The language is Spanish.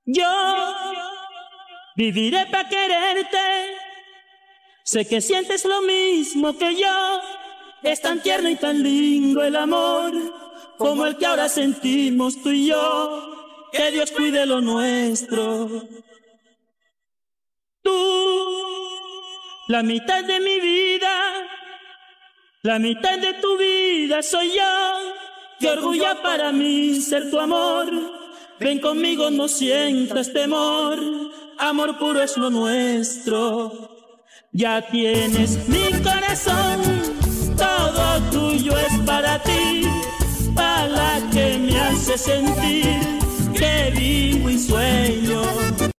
Yo viviré para quererte. Sé que sientes lo mismo que yo. Es tan tierno y tan lindo el amor, como el que ahora sentimos tú y yo. Que Dios cuide lo nuestro. Tú, la mitad de mi vida, la mitad de tu vida soy yo. Qué orgullo para mí ser tu amor. Ven conmigo, no sientas temor. Amor puro es lo nuestro. Ya tienes mi corazón, todo tuyo es para ti. Para la que me hace sentir que vivo y sueño.